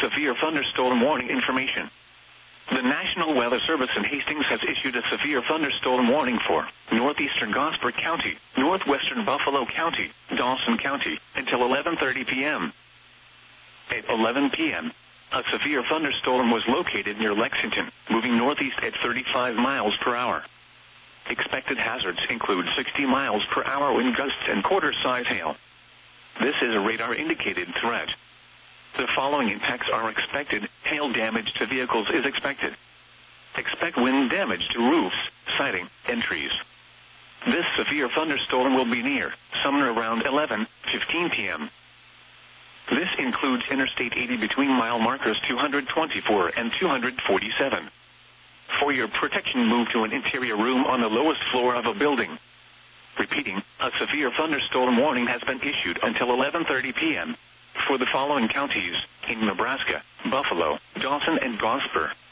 severe thunderstorm warning information. The National Weather Service in Hastings has issued a severe thunderstorm warning for northeastern Gosper County, northwestern Buffalo County, Dawson County, until 11:30 p.m. At 11 p.m., a severe thunderstorm was located near Lexington, moving northeast at 35 miles per hour. Expected hazards include 60 miles per hour wind gusts and quarter-size hail. This is a radar-indicated threat. The following impacts are expected. Hail damage to vehicles is expected. Expect wind damage to roofs, siding, and trees. This severe thunderstorm will be near Sumner around 11:15 p.m. This includes Interstate 80 between mile markers 224 and 247. For your protection, move to an interior room on the lowest floor of a building. Repeating, a severe thunderstorm warning has been issued until 11:30 p.m. for the following counties in Nebraska: Buffalo, Dawson, and Gosper.